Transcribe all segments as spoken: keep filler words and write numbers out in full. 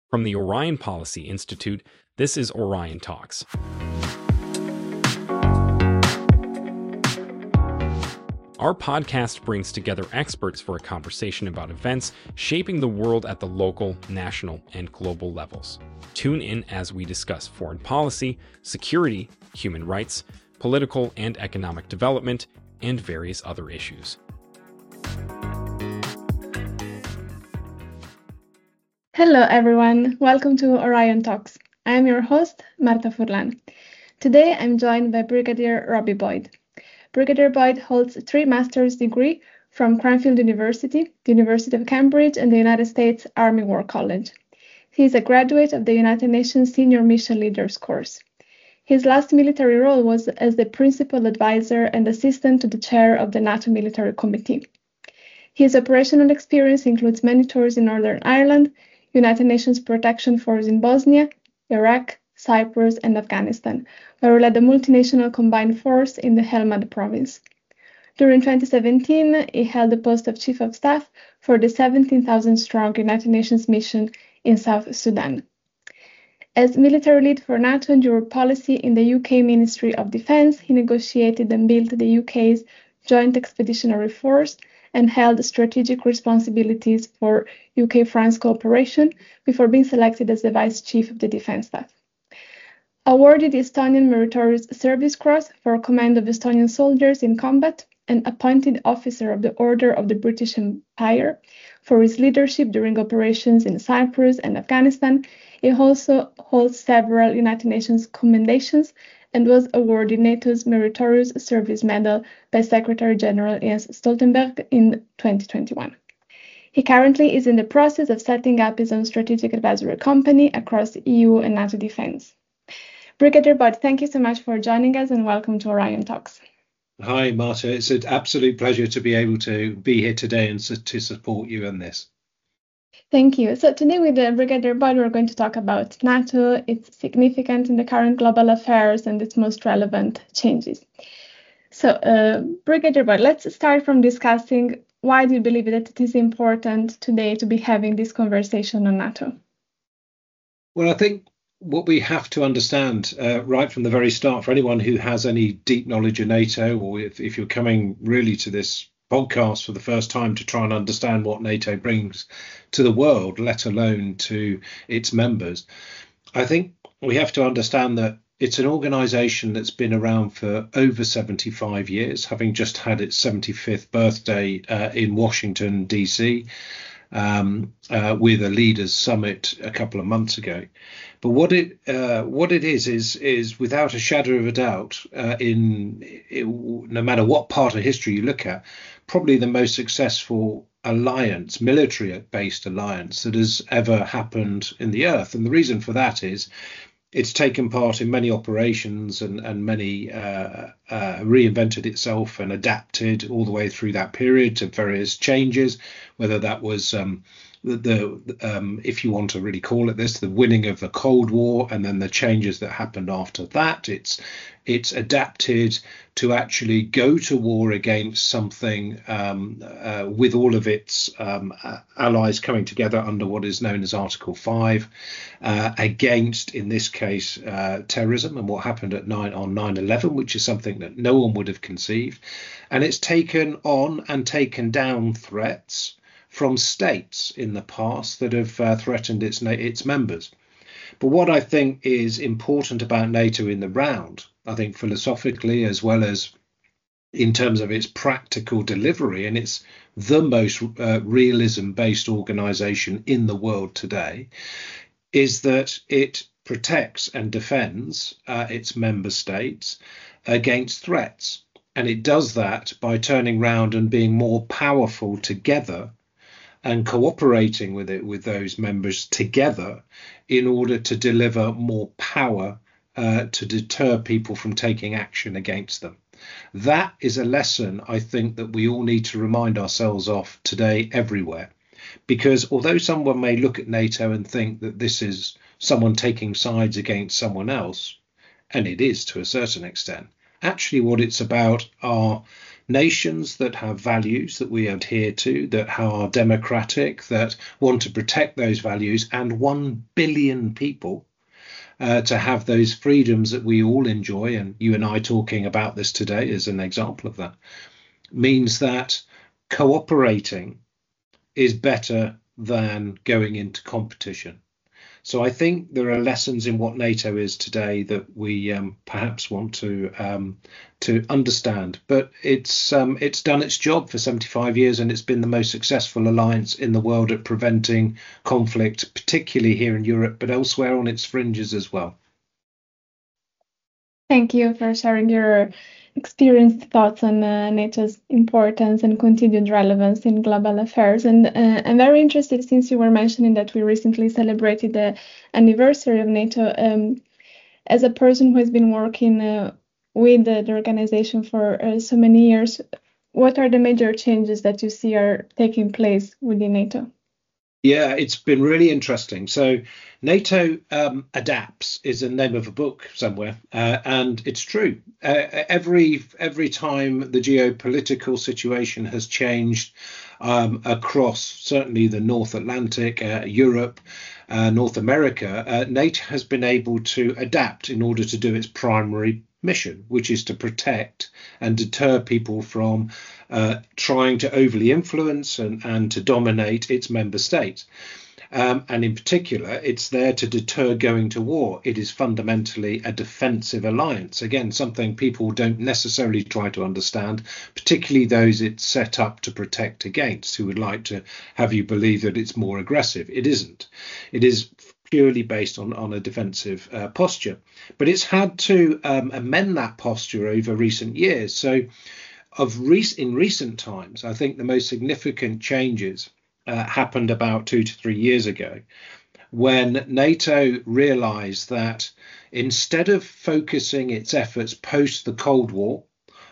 From the Orion Policy Institute, this is Orion Talks. Our podcast brings together experts for a conversation about events shaping the world at the local, national, and global levels. Tune in as we discuss foreign policy, security, human rights, political and economic development, and various other issues. Hello everyone, welcome to Orion Talks. I am your host, Marta Furlan. Today I'm joined by Brigadier Robbie Boyd. Brigadier Boyd holds three master's degrees from Cranfield University, the University of Cambridge, and the United States Army War College. He is a graduate of the United Nations Senior Mission Leaders course. His last military role was as the principal advisor and assistant to the chair of the NATO Military Committee. His operational experience includes many tours in Northern Ireland, United Nations Protection Force in Bosnia, Iraq, Cyprus, and Afghanistan, where he led the multinational combined force in the Helmand province. During twenty seventeen, he held the post of Chief of Staff for the seventeen thousand strong United Nations mission in South Sudan. As military lead for NATO and Europe policy in the U K Ministry of Defence, he negotiated and built the U K's Joint Expeditionary Force and held strategic responsibilities for U K-France cooperation before being selected as the Vice Chief of the Defence Staff. Awarded the Estonian Meritorious Service Cross for command of Estonian soldiers in combat and appointed Officer of the Order of the British Empire for his leadership during operations in Cyprus and Afghanistan, he also holds several United Nations commendations and was awarded NATO's Meritorious Service Medal by Secretary General Jens Stoltenberg in twenty twenty-one. He currently is in the process of setting up his own strategic advisory company across E U and NATO defense. Brigadier Boyd, thank you so much for joining us and welcome to Orion Talks. Hi, Marta. It's an absolute pleasure to be able to be here today and to support you in this. Thank you. So today with the Brigadier Boyd, we're going to talk about NATO, its significance in the current global affairs, and its most relevant changes. So, uh, Brigadier Boyd, let's start from discussing why do you believe that it is important today to be having this conversation on NATO? Well, I think what we have to understand uh, right from the very start, for anyone who has any deep knowledge of NATO, or if, if you're coming really to this podcast for the first time to try and understand what NATO brings to the world, let alone to its members, I think we have to understand that it's an organisation that's been around for over seventy-five years, having just had its seventy-fifth birthday uh, in Washington, D C, um, uh, with a leaders summit a couple of months ago. But what it uh, what it is is is without a shadow of a doubt, uh, in it, no matter what part of history you look at, probably the most successful alliance, military-based alliance that has ever happened in the earth. And the reason for that is it's taken part in many operations and and many uh, uh, reinvented itself and adapted all the way through that period to various changes, whether that was um, the, the um, if you want to really call it this, the winning of the Cold War and then the changes that happened after that. It's it's adapted to actually go to war against something um, uh, with all of its um, uh, allies coming together under what is known as Article five, uh, against, in this case, uh, terrorism and what happened at nine on nine eleven, which is something that no one would have conceived. And it's taken on and taken down threats from states in the past that have uh, threatened its its members. But what I think is important about NATO in the round, I think philosophically as well as in terms of its practical delivery, and it's the most uh, realism-based organisation in the world today, is that it protects and defends uh, its member states against threats. And it does that by turning round and being more powerful together and cooperating with it, with those members together in order to deliver more power uh, to deter people from taking action against them. That is a lesson I think that we all need to remind ourselves of today everywhere, because although someone may look at NATO and think that this is someone taking sides against someone else, and it is to a certain extent, actually what it's about are nations that have values that we adhere to, that are democratic, that want to protect those values, and one billion people uh, to have those freedoms that we all enjoy, and you and I talking about this today is an example of that, means that cooperating is better than going into competition. So I think there are lessons in what NATO is today that we um, perhaps want to um, to understand. But it's um, it's done its job for seventy-five years, and it's been the most successful alliance in the world at preventing conflict, particularly here in Europe, but elsewhere on its fringes as well. Thank you for sharing your experienced thoughts on uh, NATO's importance and continued relevance in global affairs. And uh, I'm very interested, since you were mentioning that we recently celebrated the anniversary of NATO, um, as a person who has been working uh, with the, the organization for uh, so many years, what are the major changes that you see are taking place within NATO? Yeah, it's been really interesting. So NATO um, adapts is the name of a book somewhere, uh, and it's true. Uh, every every time the geopolitical situation has changed um, across certainly the North Atlantic, uh, Europe, uh, North America, uh, NATO has been able to adapt in order to do its primary mission, which is to protect and deter people from uh, trying to overly influence and, and to dominate its member states. Um, and in particular, it's there to deter going to war. It is fundamentally a defensive alliance. Again, something people don't necessarily try to understand, particularly those it's set up to protect against, who would like to have you believe that it's more aggressive. It isn't. It is purely based on, on a defensive uh, posture. But it's had to um, amend that posture over recent years. So of rec- in recent times, I think the most significant changes uh, happened about two to three years ago, when NATO realized that instead of focusing its efforts post the Cold War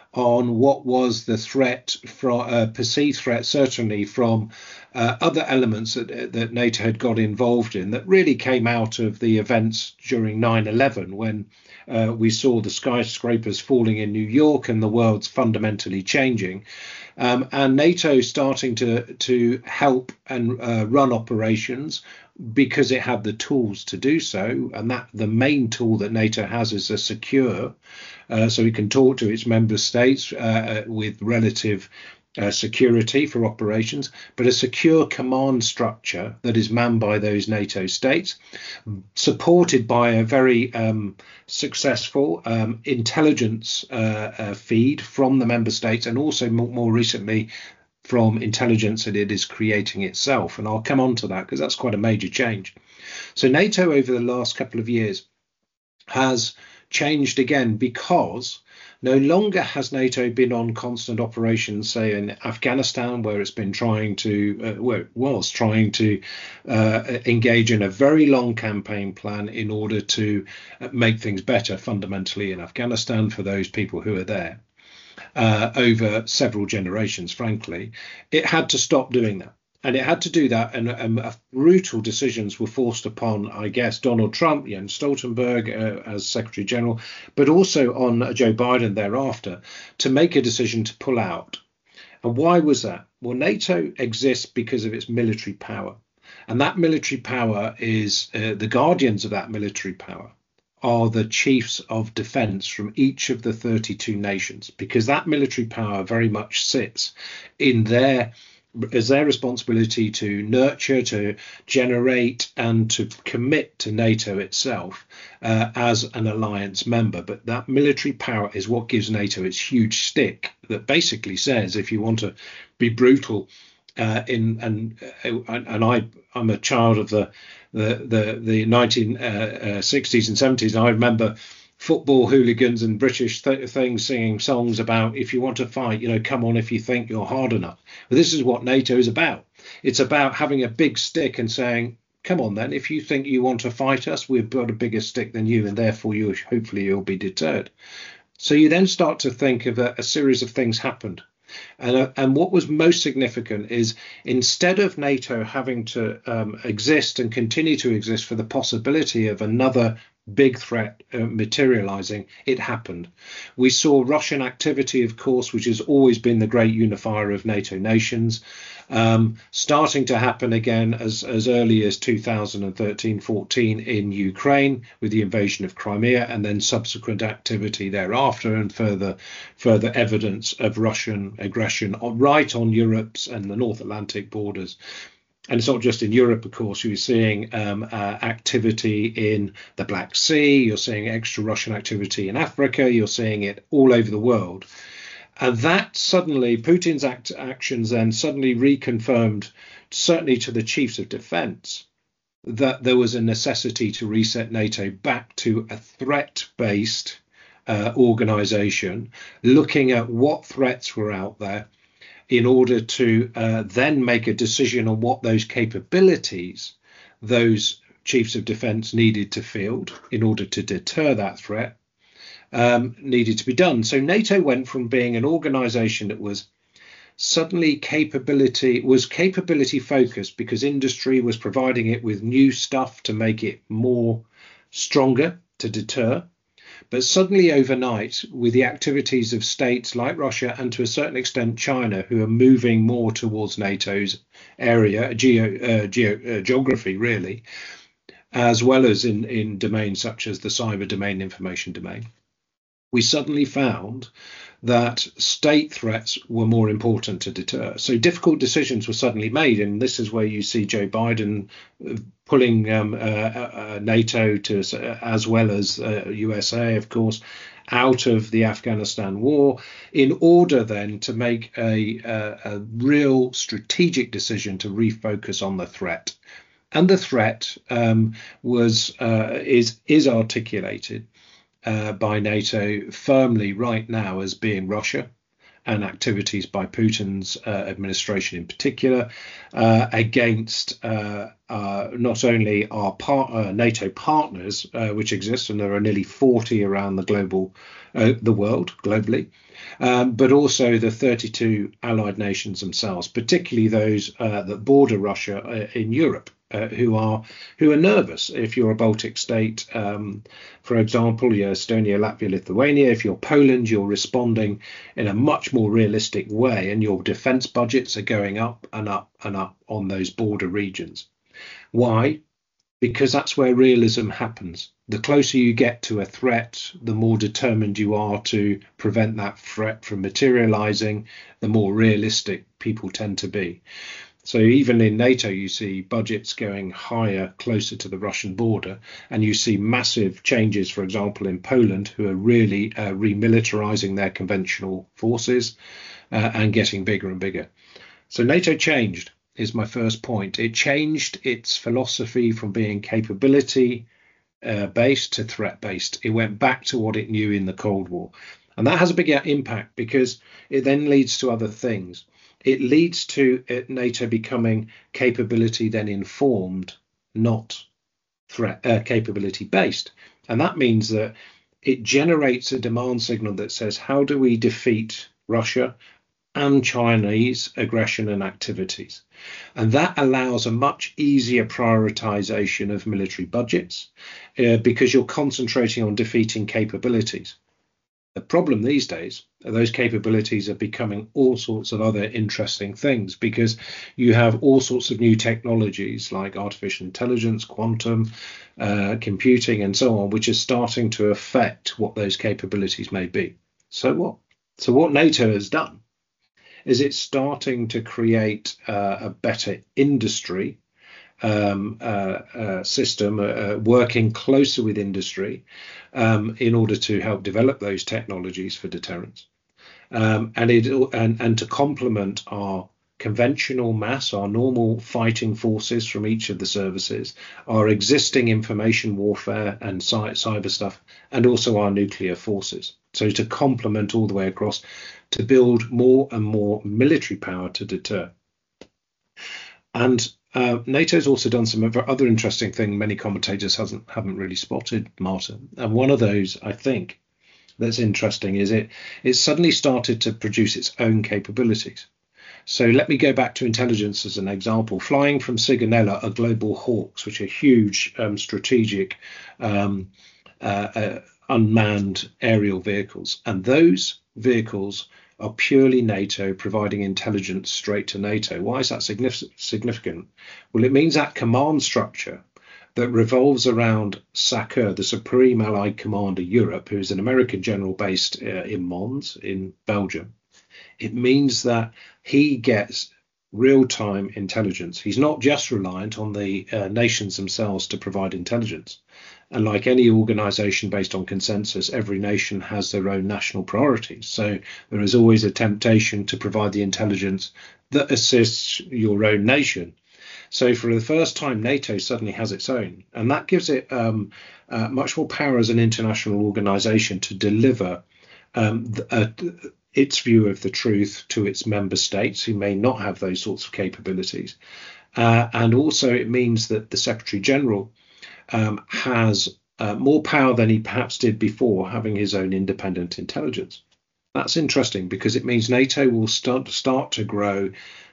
on what was the threat, from uh, perceived threat, certainly from uh, other elements that, that NATO had got involved in, that really came out of the events during nine eleven, when uh, we saw the skyscrapers falling in New York and the world's fundamentally changing, um, and NATO starting to to help and uh, run operations because it had the tools to do so. And that the main tool that NATO has is a secure, uh, so it can talk to its member states uh, with relative uh, security for operations, but a secure command structure that is manned by those NATO states, supported by a very um, successful um, intelligence uh, uh, feed from the member states, and also more, more recently from intelligence that it is creating itself. And I'll come on to that because that's quite a major change. So NATO over the last couple of years has changed again, because no longer has NATO been on constant operations, say in Afghanistan, where it's been trying to, uh, where it was trying to uh, engage in a very long campaign plan in order to make things better fundamentally in Afghanistan for those people who are there. Uh, over several generations, frankly, it had to stop doing that. And it had to do that, and um, uh, brutal decisions were forced upon, I guess, Donald Trump, Jens Stoltenberg uh, as Secretary General, but also on uh, Joe Biden thereafter, to make a decision to pull out. And why was that? Well, NATO exists because of its military power. And that military power is, uh, the guardians of that military power are the chiefs of defense from each of the thirty-two nations, because that military power very much sits in their as their responsibility to nurture, to generate, and to commit to NATO itself uh, as an alliance member. But that military power is what gives NATO its huge stick that basically says, if you want to be brutal, uh, in and uh, and I I'm a child of the the the, the nineteen sixties and seventies, and I remember football hooligans and British th- things singing songs about, if you want to fight, you know, come on if you think you're hard enough. But this is what NATO is about. It's about having a big stick and saying, come on then, if you think you want to fight us, we've got a bigger stick than you, and therefore you hopefully you'll be deterred. So you then start to think of a, a series of things happened. And, uh, and what was most significant is instead of NATO having to um, exist and continue to exist for the possibility of another big threat uh, materializing, it happened. We saw Russian activity, of course, which has always been the great unifier of NATO nations, um, starting to happen again as, as early as two thousand thirteen fourteen in Ukraine with the invasion of Crimea, and then subsequent activity thereafter, and further further evidence of Russian aggression right on Europe's and the North Atlantic borders. And it's not just in Europe, of course. You're seeing um, uh, activity in the Black Sea. You're seeing extra Russian activity in Africa. You're seeing it all over the world. And that suddenly, Putin's act, actions then suddenly reconfirmed, certainly to the chiefs of defense, that there was a necessity to reset NATO back to a threat-based uh, organization, looking at what threats were out there, in order to uh, then make a decision on what those capabilities those chiefs of defence needed to field in order to deter that threat um, needed to be done. So NATO went from being an organisation that was suddenly capability was capability focused because industry was providing it with new stuff to make it more stronger to deter. But suddenly overnight, with the activities of states like Russia and to a certain extent China, who are moving more towards NATO's area, geo, uh, geo, uh, geography really, as well as in, in domains such as the cyber domain, information domain, we suddenly found that state threats were more important to deter. So difficult decisions were suddenly made, and this is where you see Joe Biden pulling um, uh, uh, NATO to, uh, as well as uh, U S A, of course, out of the Afghanistan war, in order then to make a, a, a real strategic decision to refocus on the threat. And the threat um, was uh, is is articulated Uh, by NATO firmly right now as being Russia and activities by Putin's uh, administration in particular uh, against uh, uh, not only our par- uh, NATO partners, uh, which exist, and there are nearly forty around the global, uh, the world globally, um, but also the thirty-two allied nations themselves, particularly those uh, that border Russia uh, in Europe. Uh, who are who are nervous. If you're a Baltic state, um, for example, you're Estonia, Latvia, Lithuania. If you're Poland, you're responding in a much more realistic way, and your defence budgets are going up and up and up on those border regions. Why? Because that's where realism happens. The closer you get to a threat, the more determined you are to prevent that threat from materialising, the more realistic people tend to be. So even in NATO, you see budgets going higher, closer to the Russian border, and you see massive changes, for example, in Poland, who are really uh, remilitarizing their conventional forces uh, and getting bigger and bigger. So NATO changed, is my first point. It changed its philosophy from being capability uh, based to threat based. It went back to what it knew in the Cold War. And that has a big impact because it then leads to other things. It leads to NATO becoming capability then informed, not threat uh, capability based. And that means that it generates a demand signal that says, how do we defeat Russia and Chinese aggression and activities? And that allows a much easier prioritization of military budgets uh, because you're concentrating on defeating capabilities. The problem these days are those capabilities are becoming all sorts of other interesting things because you have all sorts of new technologies like artificial intelligence, quantum uh, computing, and so on, which is starting to affect what those capabilities may be. So what? So what NATO has done is it's starting to create uh, a better industry um, uh, uh, system, uh, working closer with industry um, in order to help develop those technologies for deterrence, um, and it and, and to complement our conventional mass, our normal fighting forces from each of the services, our existing information warfare and cyber stuff, and also our nuclear forces. So to complement all the way across, to build more and more military power to deter. And Uh, NATO's also done some other interesting thing many commentators hasn't haven't really spotted, Martin. And one of those, I think, that's interesting is it it suddenly started to produce its own capabilities. So let me go back to intelligence as an example. Flying from Sigonella are Global Hawks, which are huge um, strategic um, uh, uh, unmanned aerial vehicles. And those vehicles are purely NATO, providing intelligence straight to NATO. Why is that significant? Well, it means that command structure that revolves around SACEUR, the Supreme Allied Commander Europe, who is an American general based uh, in Mons in Belgium. It means that he gets real-time intelligence. He's not just reliant on the uh, nations themselves to provide intelligence. And like any organization based on consensus, every nation has their own national priorities. So there is always a temptation to provide the intelligence that assists your own nation. So for the first time, NATO suddenly has its own, and that gives it um, uh, much more power as an international organization to deliver um, uh, its view of the truth to its member states who may not have those sorts of capabilities. Uh, and also it means that the Secretary General um, has uh, more power than he perhaps did before, having his own independent intelligence. That's interesting because it means NATO will start, start to grow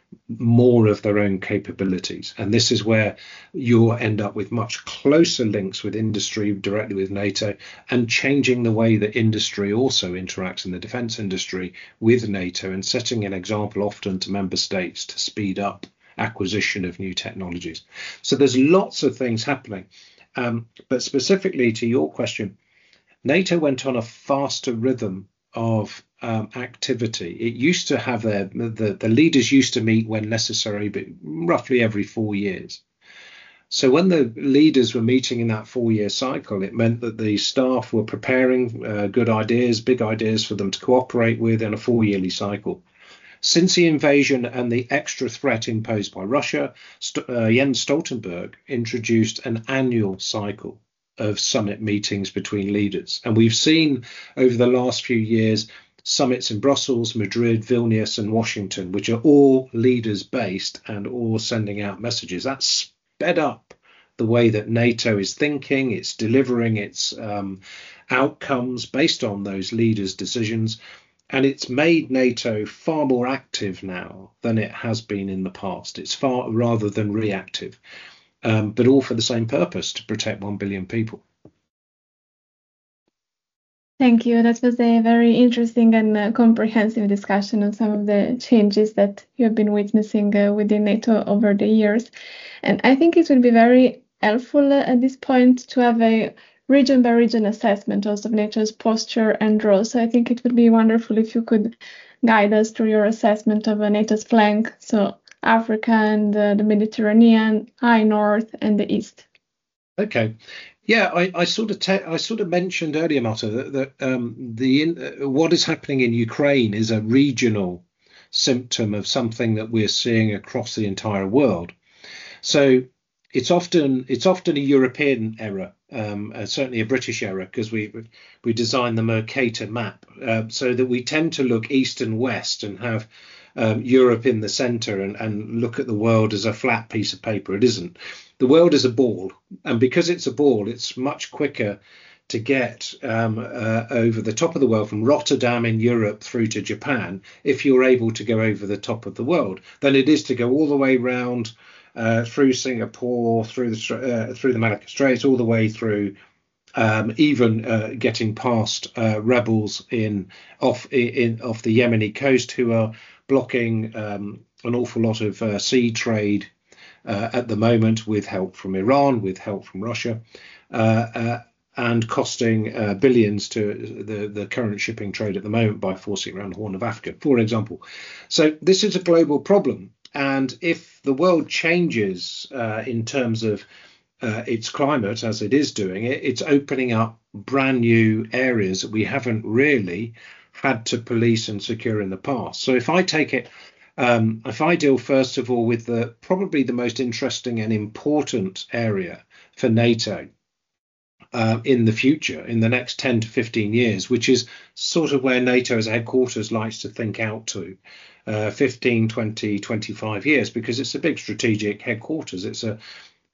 more of their own capabilities. And this is where you'll end up with much closer links with industry directly with NATO, and changing the way that industry also interacts in the defense industry with NATO, and setting an example often to member states to speed up acquisition of new technologies. So there's lots of things happening. Um, but specifically to your question, NATO went on a faster rhythm of um, activity. It used to have their the, the leaders used to meet when necessary, but roughly every four years. So when the leaders were meeting in that four-year cycle, it meant that the staff were preparing uh, good ideas, big ideas for them to cooperate with in a four-yearly cycle. Since the invasion and the extra threat imposed by Russia, St- uh, Jens Stoltenberg introduced an annual cycle of summit meetings between leaders. And we've seen over the last few years summits in Brussels, Madrid, Vilnius and Washington, which are all leaders based and all sending out messages. That's sped up the way that NATO is thinking, it's delivering its um, outcomes based on those leaders' decisions. And it's made NATO far more active now than it has been in the past. It's far rather than reactive. Um, but all for the same purpose, to protect one billion people. Thank you. That was a very interesting and uh, comprehensive discussion on some of the changes that you have been witnessing uh, within NATO over the years. And I think it will be very helpful uh, at this point to have a region by region assessment also of NATO's posture and role. So I think it would be wonderful if you could guide us through your assessment of uh, NATO's flank. So Africa and uh, the Mediterranean, high north and the east. Okay, yeah, I, I sort of te- I sort of mentioned earlier, Marta, that, that um, the in, uh, what is happening in Ukraine is a regional symptom of something that we're seeing across the entire world. So it's often it's often a European error, um, uh, certainly a British error, because we we designed the Mercator map uh, so that we tend to look east and west and have Um, Europe in the centre and, and look at the world as a flat piece of paper. It isn't. The world is a ball, and because it's a ball, it's much quicker to get um, uh, over the top of the world from Rotterdam in Europe through to Japan if you're able to go over the top of the world than it is to go all the way round uh, through Singapore, through the uh, through the Malacca Straits, all the way through. Um, even uh, getting past uh, rebels in off in off the Yemeni coast who are blocking um, an awful lot of uh, sea trade uh, at the moment, with help from Iran, with help from Russia, uh, uh, and costing uh, billions to the, the current shipping trade at the moment by forcing around the Horn of Africa, for example. So this is a global problem. And if the world changes uh, in terms of Uh, its climate, as it is doing, it, it's opening up brand new areas that we haven't really had to police and secure in the past. So if I take it, um, if I deal first of all with the probably the most interesting and important area for NATO uh, in the future, in the next ten to fifteen years, which is sort of where NATO as a headquarters likes to think out to, uh, fifteen, twenty, twenty-five years, because it's a big strategic headquarters. It's a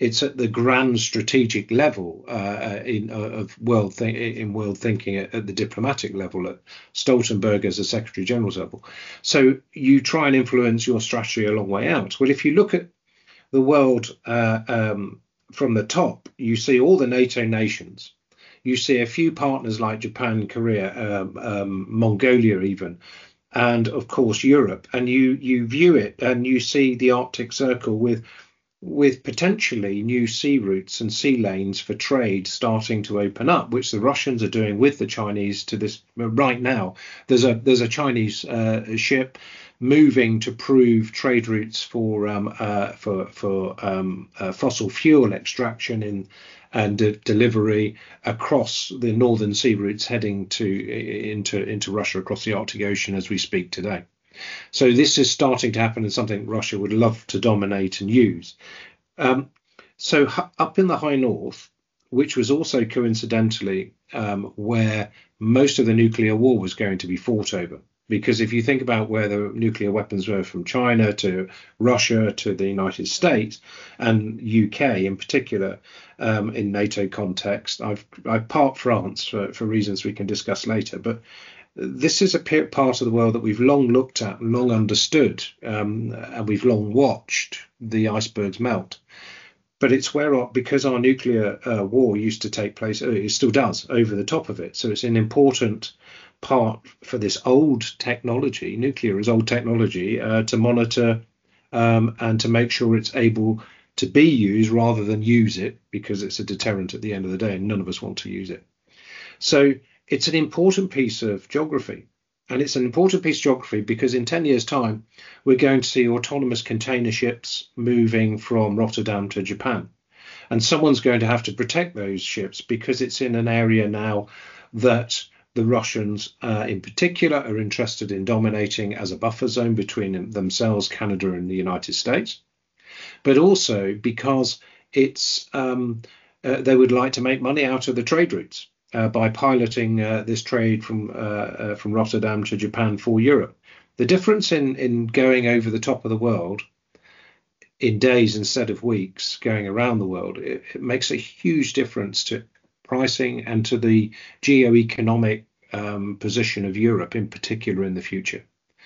it's at the grand strategic level uh, in uh, of world th- in world thinking at, at the diplomatic level, at Stoltenberg as a Secretary General's level. So you try and influence your strategy a long way out. Well, if you look at the world uh, um, from the top, you see all the NATO nations. You see a few partners like Japan, Korea, um, um, Mongolia even, and of course Europe. And you you view it and you see the Arctic Circle with with potentially new sea routes and sea lanes for trade starting to open up, which the Russians are doing with the Chinese to this right now. There's a there's a Chinese uh, ship moving to prove trade routes for um, uh, for for um, uh, fossil fuel extraction in and de- delivery across the northern sea routes heading to into into Russia across the Arctic Ocean as we speak today. So this is starting to happen, and something Russia would love to dominate and use. Um, so h- up in the high north, which was also coincidentally um, where most of the nuclear war was going to be fought over. Because if you think about where the nuclear weapons were from China to Russia to the United States and U K in particular, um, in NATO context, I've I've parked France for, for reasons we can discuss later, but this is a part of the world that we've long looked at and long understood, um, and we've long watched the icebergs melt. But it's where, our, because our nuclear uh, war used to take place, it still does, over the top of it. So it's an important part for this old technology, nuclear is old technology, uh, to monitor um, and to make sure it's able to be used rather than use it, because it's a deterrent at the end of the day and none of us want to use it. So it's an important piece of geography, and it's an important piece of geography because in ten years' time, we're going to see autonomous container ships moving from Rotterdam to Japan. And someone's going to have to protect those ships because it's in an area now that the Russians uh, in particular are interested in dominating as a buffer zone between themselves, Canada and the United States, but also because it's um, uh, they would like to make money out of the trade routes. Uh, by piloting uh, this trade from uh, uh, from Rotterdam to Japan for Europe. The difference in, in going over the top of the world in days instead of weeks, going around the world, it, it makes a huge difference to pricing and to the geo-economic um, position of Europe in particular in the future.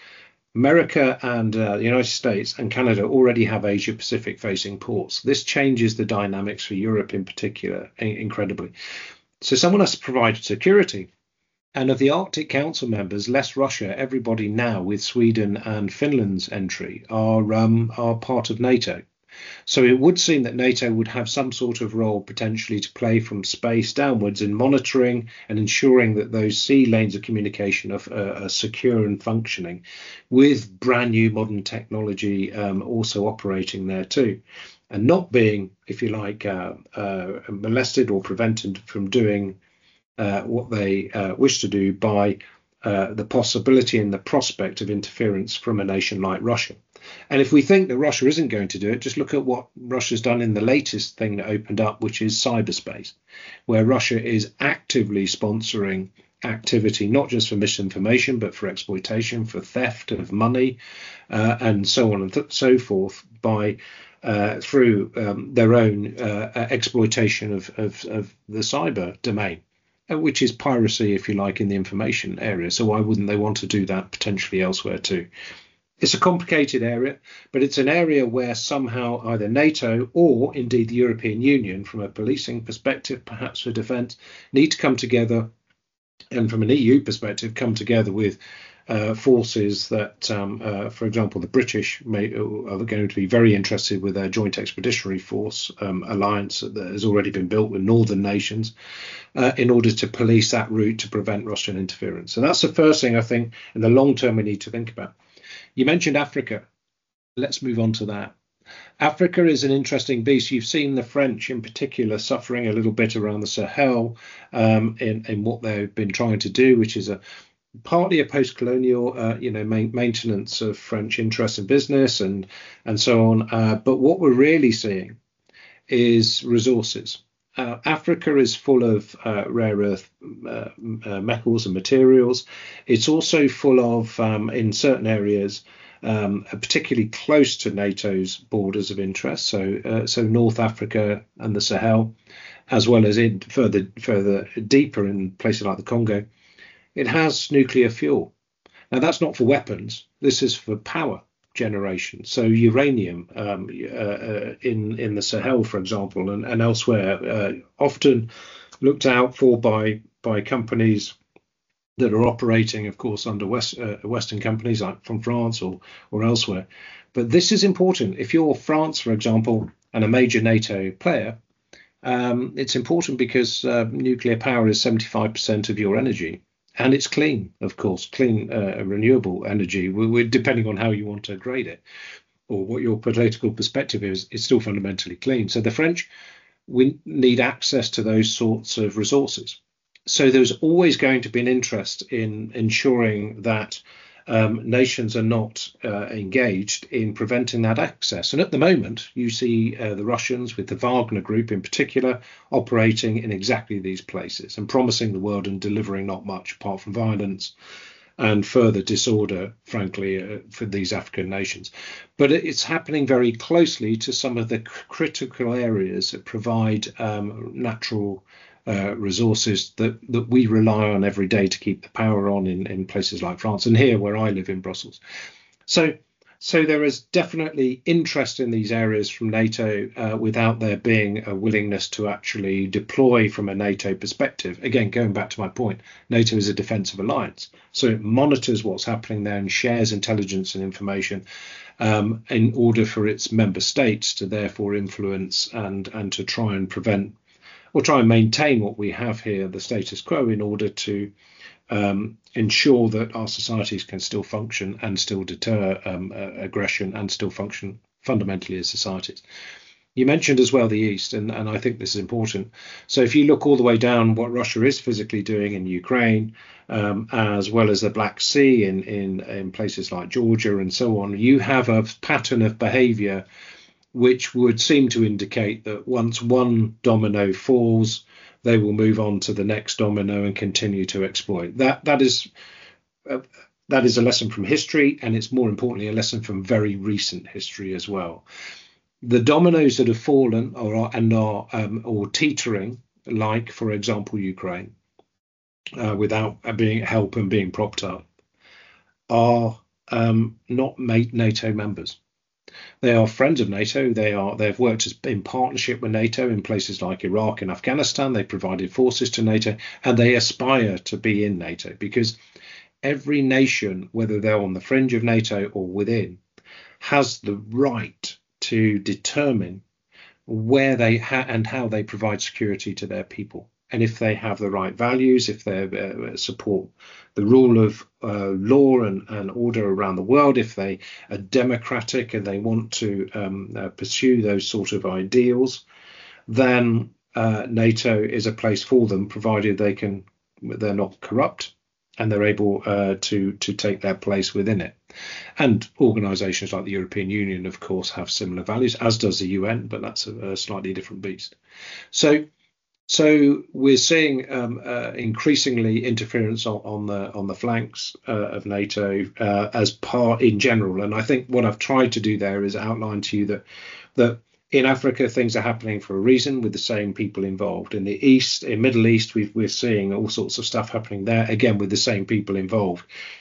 America and uh, the United States and Canada already have Asia Pacific facing ports. This changes the dynamics for Europe in particular incredibly. So someone has to provide security. And of the Arctic Council members, less Russia, everybody now with Sweden and Finland's entry are um, are part of NATO. So it would seem that NATO would have some sort of role potentially to play from space downwards in monitoring and ensuring that those sea lanes of communication are, uh, are secure and functioning, with brand new modern technology um, also operating there too. And not being, if you like, uh, uh, molested or prevented from doing uh, what they uh, wish to do by uh, the possibility and the prospect of interference from a nation like Russia. And if we think that Russia isn't going to do it, just look at what Russia's done in the latest thing that opened up, which is cyberspace, where Russia is actively sponsoring activity, not just for misinformation, but for exploitation, for theft of money, uh, and so on and th- so forth by Uh, through um, their own uh, exploitation of, of, of the cyber domain, uh, which is piracy, if you like, in the information area. So why wouldn't they want to do that potentially elsewhere too? It's a complicated area, but it's an area where somehow either NATO or indeed the European Union, from a policing perspective, perhaps for defence, need to come together, and from an E U perspective, come together with Uh, forces that, um, uh, for example, the British may, are going to be very interested with their Joint Expeditionary Force um, alliance that has already been built with northern nations uh, in order to police that route to prevent Russian interference. So that's the first thing I think in the long term we need to think about. You mentioned Africa. Let's move on to that. Africa is an interesting beast. You've seen the French in particular suffering a little bit around the Sahel um, in, in what they've been trying to do, which is a partly a post-colonial, uh, you know, main, maintenance of French interest in business and and so on. Uh, but what we're really seeing is resources. Uh, Africa is full of uh, rare earth uh, uh, metals and materials. It's also full of, um, in certain areas, um, are particularly close to NATO's borders of interest. So, uh, so North Africa and the Sahel, as well as in further further deeper in places like the Congo, it has nuclear fuel. Now, that's not for weapons. This is for power generation. So uranium um, uh, uh, in in the Sahel, for example, and, and elsewhere, uh, often looked out for by by companies that are operating, of course, under West, uh, Western companies like from France or or elsewhere. But this is important. If you're France, for example, and a major NATO player, um, it's important because uh, nuclear power is seventy-five percent of your energy. And it's clean, of course, clean, uh, renewable energy, we're, we're, depending on how you want to grade it or what your political perspective is, it's still fundamentally clean. So the French, we need access to those sorts of resources. So there's always going to be an interest in ensuring that um, nations are not uh, engaged in preventing that access. And at the moment, you see uh, the Russians, with the Wagner Group in particular, operating in exactly these places and promising the world and delivering not much apart from violence and further disorder, frankly, uh, for these African nations. But it's happening very closely to some of the critical areas that provide um, natural Uh, resources that, that we rely on every day to keep the power on in, in places like France and here where I live in Brussels. So so there is definitely interest in these areas from NATO uh, without there being a willingness to actually deploy from a NATO perspective. Again, going back to my point, NATO is a defensive alliance. So it monitors what's happening there and shares intelligence and information um, in order for its member states to therefore influence and, and to try and prevent or try and maintain what we have here, the status quo, in order to um, ensure that our societies can still function and still deter um, uh, aggression and still function fundamentally as societies. You mentioned as well the East, and, and I think this is important. So if you look all the way down what Russia is physically doing in Ukraine, um, as well as the Black Sea in, in, in places like Georgia and so on, you have a pattern of behavior which would seem to indicate that once one domino falls, they will move on to the next domino and continue to exploit. That that is uh, that is a lesson from history, and it's more importantly a lesson from very recent history as well. The dominoes that have fallen or are, and are um, or teetering, like for example Ukraine, uh, without being help and being propped up, are um, not NATO members. They are friends of NATO. They are they've worked as, in partnership with NATO in places like Iraq and Afghanistan. They provided forces to NATO, and they aspire to be in NATO because every nation, whether they're on the fringe of NATO or within, has the right to determine where they ha- and how they provide security to their people. And if they have the right values, if they uh, support the rule of uh, law and, and order around the world, if they are democratic and they want to um, uh, pursue those sort of ideals, then uh, NATO is a place for them, provided they can they're not corrupt and they're able uh, to to take their place within it. And organisations like the European Union, of course, have similar values, as does the U N, but that's a, a slightly different beast. So. So we're seeing um, uh, increasingly interference on, on the on the flanks uh, of NATO uh, as part in general, and I think what I've tried to do there is outline to you that that in Africa things are happening for a reason with the same people involved. In the East, in Middle East, we've, we're seeing all sorts of stuff happening there again with the same people involved.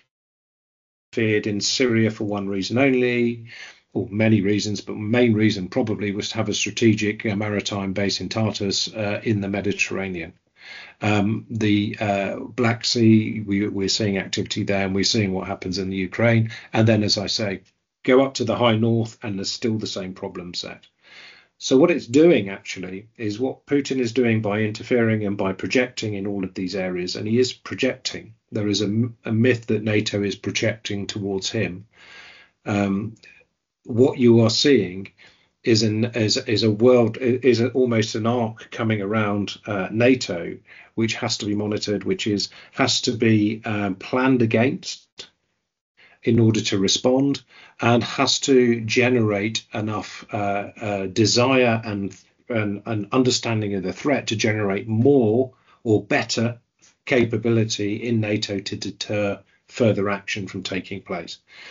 Feared in Syria for one reason only. Or many reasons, but main reason probably was to have a strategic uh, maritime base in Tartus uh, in the Mediterranean. Um, the uh, Black Sea, we, we're seeing activity there, and we're seeing what happens in the Ukraine. And then, as I say, go up to the high north, and there's still the same problem set. So what it's doing actually is what Putin is doing by interfering and by projecting in all of these areas, and he is projecting. There is a, a myth that NATO is projecting towards him. Um, what you are seeing is an is, is a world is a, almost an arc coming around uh, NATO, which has to be monitored, which is has to be um, planned against in order to respond, and has to generate enough uh, uh, desire and, and and understanding of the threat to generate more or better capability in NATO to deter further action from taking place.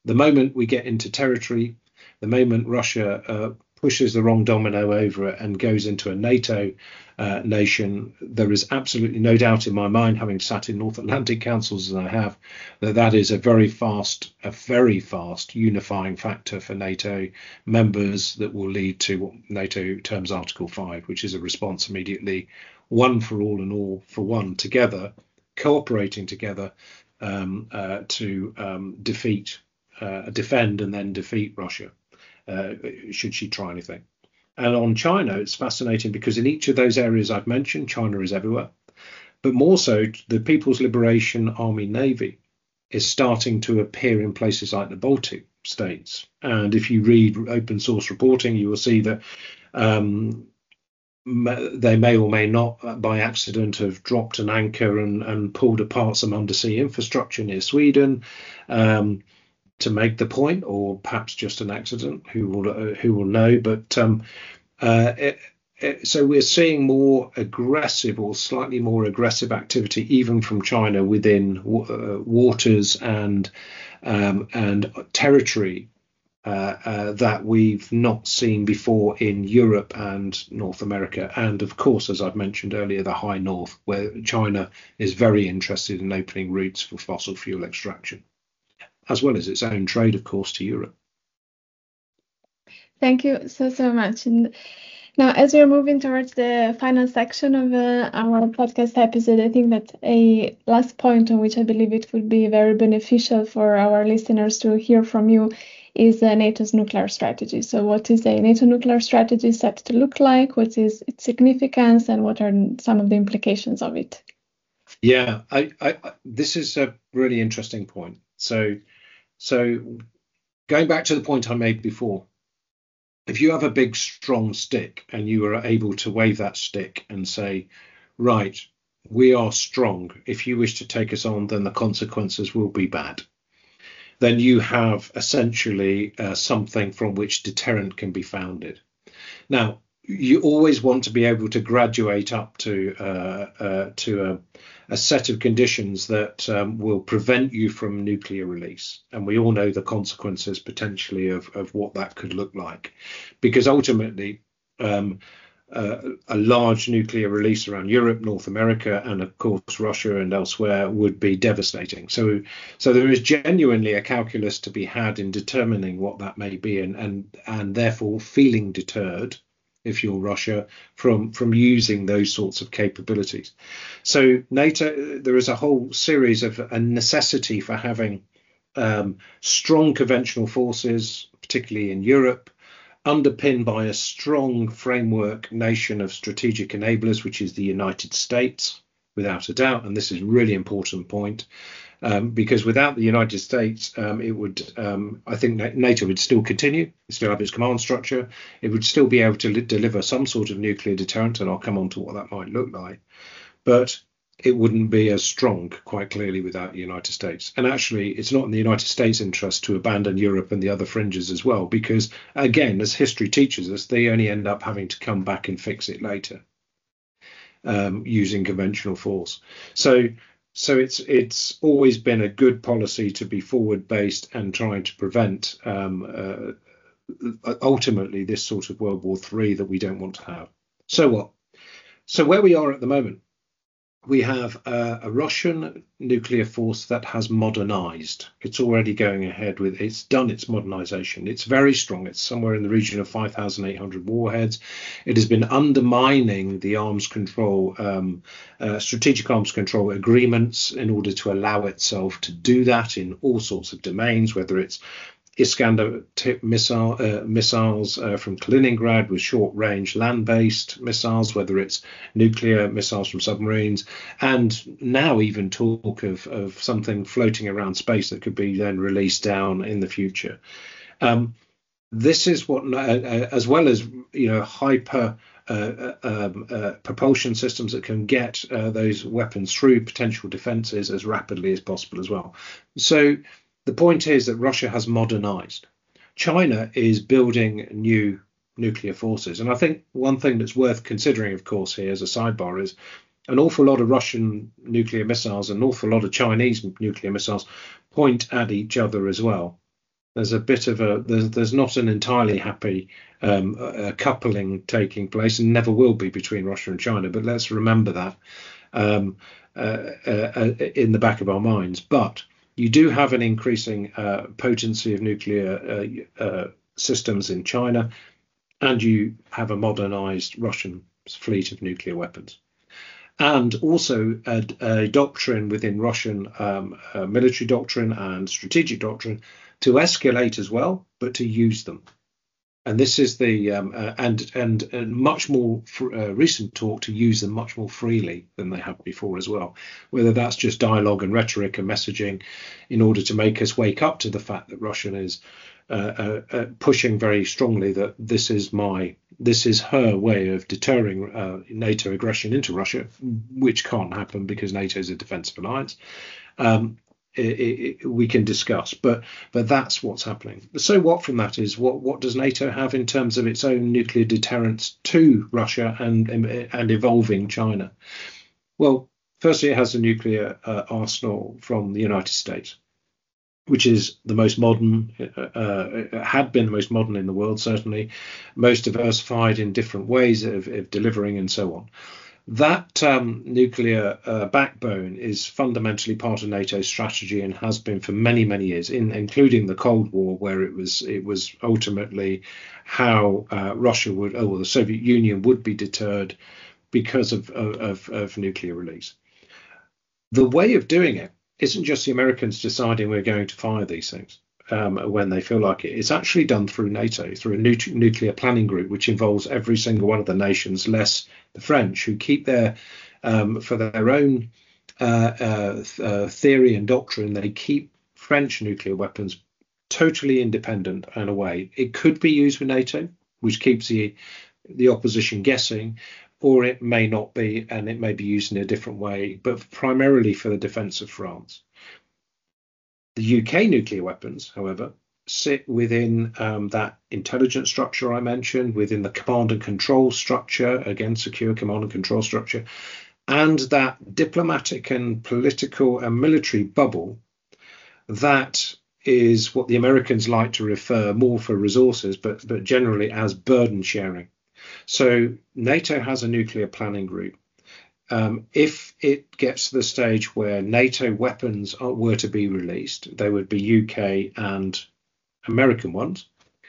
The moment we get into territory, the moment Russia uh, pushes the wrong domino over it and goes into a NATO uh, nation, there is absolutely no doubt in my mind, having sat in North Atlantic councils as I have, that that is a very fast, a very fast unifying factor for NATO members that will lead to what NATO terms Article five, which is a response immediately, one for all and all for one, together, cooperating together um, uh, to um, defeat, uh, defend and then defeat Russia. Uh, should she try anything. And on China, it's fascinating because in each of those areas I've mentioned, China is everywhere. But more so, the People's Liberation Army Navy is starting to appear in places like the Baltic states. And if you read open source reporting, you will see that um, they may or may not, by accident, have dropped an anchor and, and pulled apart some undersea infrastructure near Sweden. Um, to make the point, or perhaps just an accident, who will uh, who will know. But um, uh, it, it, so we're seeing more aggressive or slightly more aggressive activity, even from China, within uh, waters and um, and territory uh, uh, that we've not seen before in Europe and North America. And of course, as I've mentioned earlier, the High North, where China is very interested in opening routes for fossil fuel extraction, as well as its own trade, of course, to Europe. Thank you so, so much. And now, as we're moving towards the final section of uh, our podcast episode, I think that a last point on which I believe it would be very beneficial for our listeners to hear from you is uh, NATO's nuclear strategy. So what is a NATO nuclear strategy set to look like? What is its significance, and what are some of the implications of it? Yeah, I, I, this is a really interesting point. So, so going back to the point I made before, if you have a big, strong stick and you are able to wave that stick and say, right, we are strong. If you wish to take us on, then the consequences will be bad. Then you have essentially uh, something from which deterrent can be founded. Now, you always want to be able to graduate up to uh, uh, to a, a set of conditions that um, will prevent you from nuclear release. And we all know the consequences potentially of, of what that could look like, because ultimately um, uh, a large nuclear release around Europe, North America, and of course Russia and elsewhere would be devastating. So, so there is genuinely a calculus to be had in determining what that may be, and and and therefore feeling deterred, if you're Russia, from from using those sorts of capabilities. So NATO, there is a whole series of a necessity for having um, strong conventional forces, particularly in Europe, underpinned by a strong framework nation of strategic enablers, which is the United States, without a doubt. And this is a really important point, um, because without the United States, um, it would, um, I think NATO would still continue, still have its command structure. It would still be able to li- deliver some sort of nuclear deterrent, and I'll come on to what that might look like. But it wouldn't be as strong, quite clearly, without the United States. And actually, it's not in the United States' interest to abandon Europe and the other fringes as well, because, again, as history teaches us, they only end up having to come back and fix it later, um, using conventional force. So, so it's it's always been a good policy to be forward-based and trying to prevent um, uh, ultimately this sort of World War Three that we don't want to have. So what? So where we are at the moment, we have a, a Russian nuclear force that has modernized. It's already going ahead with, it's done its modernization. It's very strong. It's somewhere in the region of five thousand eight hundred warheads. It has been undermining the arms control, um, uh, strategic arms control agreements in order to allow itself to do that in all sorts of domains, whether it's Iskander tip missile uh, missiles uh, from Kaliningrad with short-range land-based missiles, whether it's nuclear missiles from submarines, and now even talk of, of something floating around space that could be then released down in the future. Um, this is what, uh, uh, as well as you know, hyper uh, um, uh, propulsion systems that can get uh, those weapons through potential defences as rapidly as possible as well. So the point is that Russia has modernized. China is building new nuclear forces. And I think one thing that's worth considering, of course, here as a sidebar is an awful lot of Russian nuclear missiles and an awful lot of Chinese nuclear missiles point at each other as well. There's a bit of a there's there's not an entirely happy um, uh, coupling taking place, and never will be, between Russia and China. But let's remember that um, uh, uh, in the back of our minds. But you do have an increasing uh, potency of nuclear uh, uh, systems in China, and you have a modernized Russian fleet of nuclear weapons. And also a, a doctrine within Russian um, uh, military doctrine and strategic doctrine to escalate as well, but to use them. And this is the um, uh, and, and and much more fr- uh, recent talk to use them much more freely than they have before as well. Whether that's just dialogue and rhetoric and messaging, in order to make us wake up to the fact that Russia is uh, uh, uh, pushing very strongly that this is my this is her way of deterring uh, NATO aggression into Russia, which can't happen because NATO is a defensive alliance. Um, It, it, we can discuss, but but that's what's happening. So what from that is what what does NATO have in terms of its own nuclear deterrence to Russia and and evolving China? Well, firstly, it has a nuclear uh, arsenal from the United States, which is the most modern, uh, had been the most modern in the world, certainly, most diversified in different ways of, of delivering and so on. That um, nuclear uh, backbone is fundamentally part of NATO's strategy and has been for many, many years, in, including the Cold War, where it was it was ultimately how uh, Russia would, oh, well, the Soviet Union would be deterred because of, of, of nuclear release. The way of doing it isn't just the Americans deciding we're going to fire these things um, when they feel like it. It's actually done through NATO, through a nu- nuclear planning group, which involves every single one of the nations, less the French, who keep their, um, for their own uh, uh, uh, theory and doctrine, they keep French nuclear weapons totally independent and away. It could be used with NATO, which keeps the the opposition guessing, or it may not be, and it may be used in a different way, but primarily for the defence of France. The U K nuclear weapons, however, sit within um, that intelligence structure I mentioned, within the command and control structure, again, secure command and control structure, and that diplomatic and political and military bubble that is what the Americans like to refer more for resources, but, but generally as burden sharing. So NATO has a nuclear planning group. Um, if it gets to the stage where NATO weapons are, were to be released, they would be U K and American ones.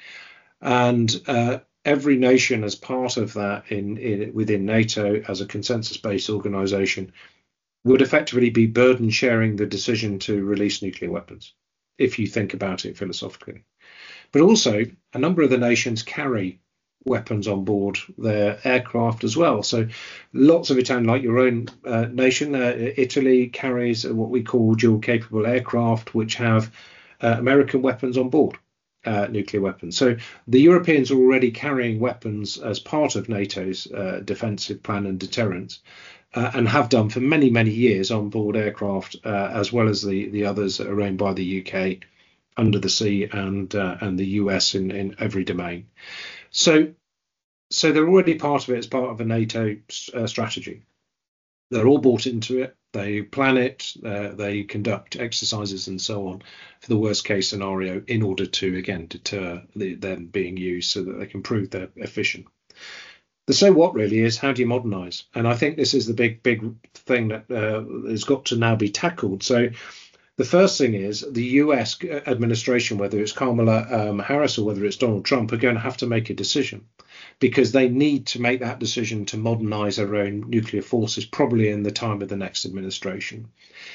And uh, every nation as part of that in, in within NATO as a consensus-based organization would effectively be burden sharing the decision to release nuclear weapons, if you think about it philosophically. But also, a number of the nations carry weapons on board their aircraft as well. So lots of it, and like your own uh, nation, uh, Italy carries what we call dual capable aircraft, which have uh, American weapons on board, uh, nuclear weapons. So the Europeans are already carrying weapons as part of NATO's uh, defensive plan and deterrence, uh, and have done for many, many years on board aircraft, uh, as well as the, the others that are owned by the U K under the sea and uh, and the U S in, in every domain. So, so they're already part of it as part of a NATO uh, strategy. They're all bought into it. They plan it. Uh, they conduct exercises and so on for the worst case scenario in order to, again, deter the, them being used so that they can prove they're efficient. The so what really is, how do you modernize? And I think this is the big, big thing that uh, has got to now be tackled. So the first thing is the U S administration, whether it's Kamala um, Harris or whether it's Donald Trump, are going to have to make a decision, because they need to make that decision to modernize their own nuclear forces, probably in the time of the next administration.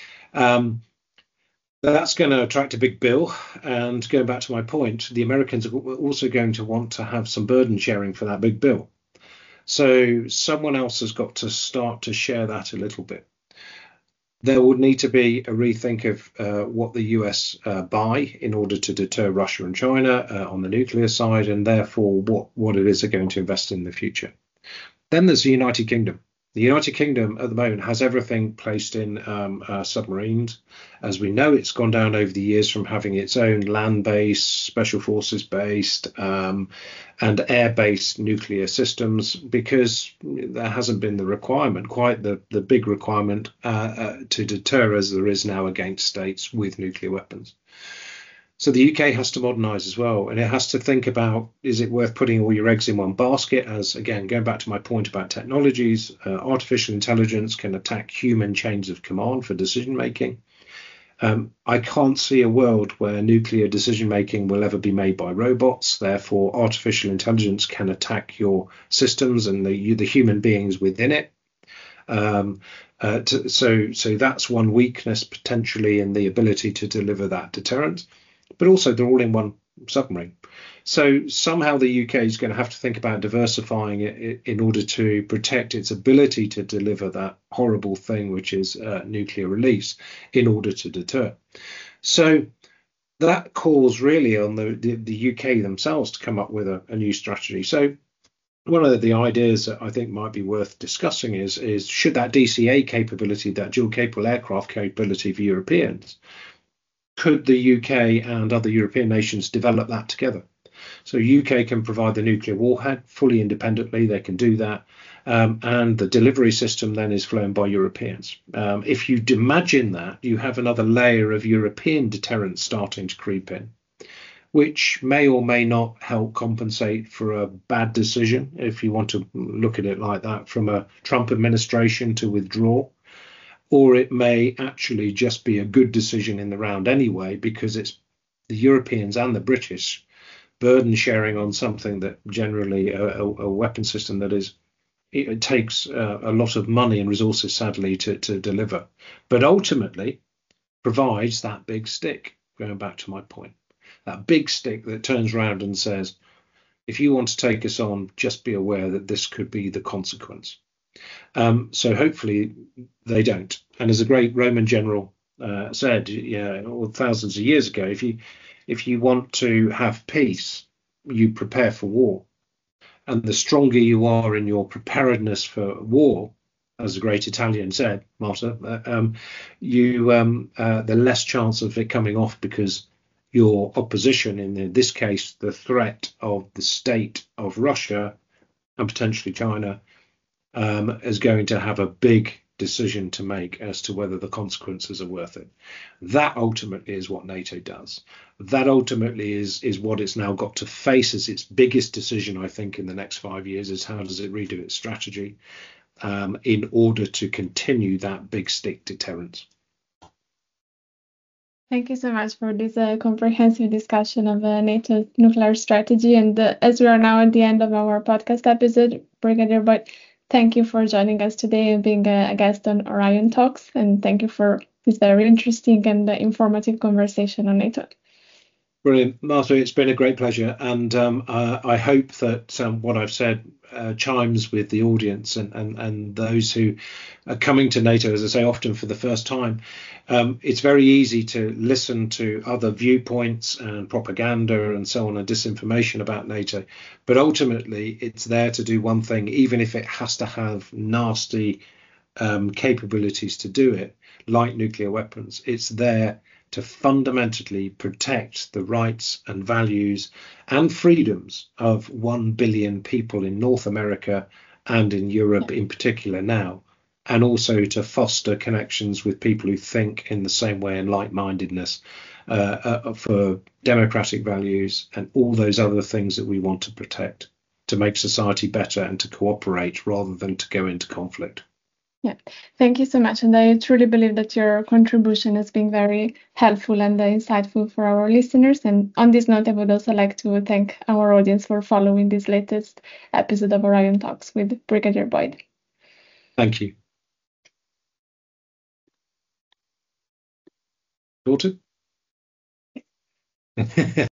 Um, that's going to attract a big bill. And going back to my point, the Americans are also going to want to have some burden sharing for that big bill. So someone else has got to start to share that a little bit. There would need to be a rethink of uh, what the U S uh, buy in order to deter Russia and China uh, on the nuclear side, and therefore what, what it is they're going to invest in the future. Then there's the United Kingdom. The United Kingdom at the moment has everything placed in um, uh, submarines. As we know, it's gone down over the years from having its own land-based, special forces-based um, and air-based nuclear systems, because there hasn't been the requirement, quite the, the big requirement uh, uh, to deter as there is now against states with nuclear weapons. So the U K has to modernise as well, and it has to think about, is it worth putting all your eggs in one basket? As again, going back to my point about technologies, uh, artificial intelligence can attack human chains of command for decision making. Um, I can't see a world where nuclear decision making will ever be made by robots. Therefore, artificial intelligence can attack your systems and the the human beings within it. Um, uh, to, so, so that's one weakness potentially in the ability to deliver that deterrent. But also, they're all in one submarine. So somehow the U K is going to have to think about diversifying it in order to protect its ability to deliver that horrible thing, which is uh, nuclear release, in order to deter. So that calls really on the, the, the U K themselves to come up with a, a new strategy. So one of the ideas that I think might be worth discussing is, is should that D C A capability, that dual capable aircraft capability for Europeans, could the U K and other European nations develop that together? So U K can provide the nuclear warhead fully independently. They can do that. Um, and the delivery system then is flown by Europeans. Um, if you imagine that, you have another layer of European deterrence starting to creep in, which may or may not help compensate for a bad decision, if you want to look at it like that, from a Trump administration to withdraw. Or it may actually just be a good decision in the round anyway, because it's the Europeans and the British burden sharing on something that generally a, a, a weapon system that is, it, it takes uh, a lot of money and resources, sadly, to, to deliver, but ultimately provides that big stick, going back to my point, that big stick that turns around and says, if you want to take us on, just be aware that this could be the consequence. Um, so hopefully they don't. And as a great Roman general uh, said, yeah, thousands of years ago, if you if you want to have peace, you prepare for war. And the stronger you are in your preparedness for war, as a great Italian said, Marta, uh, um, you um, uh, the less chance of it coming off, because your opposition, in this case, the threat of the state of Russia and potentially China, um, is going to have a big decision to make as to whether the consequences are worth it. That ultimately is what NATO does. That ultimately is is what it's now got to face as its biggest decision, I think, in the next five years, is how does it redo its strategy um, in order to continue that big stick deterrence. Thank you so much for this uh, comprehensive discussion of uh, NATO's nuclear strategy. And uh, as we are now at the end of our podcast episode, Brigadier Boyd, thank you for joining us today and being a, a guest on Orion Talks. And thank you for this very interesting and uh, informative conversation on NATO. Brilliant, Martha. It's been a great pleasure, and um, uh, I hope that um, what I've said uh, chimes with the audience and, and and those who are coming to NATO, as I say, often for the first time. Um, it's very easy to listen to other viewpoints and propaganda and so on and disinformation about NATO, but ultimately it's there to do one thing, even if it has to have nasty um, capabilities to do it, like nuclear weapons. It's there to fundamentally protect the rights and values and freedoms of one billion people in North America and in Europe in particular now, and also to foster connections with people who think in the same way and like-mindedness uh, uh, for democratic values and all those other things that we want to protect, to make society better and to cooperate rather than to go into conflict. Yeah, thank you so much. And I truly believe that your contribution has been very helpful and uh, insightful for our listeners. And on this note, I would also like to thank our audience for following this latest episode of Orion Talks with Brigadier Boyd. Thank you. Daughter?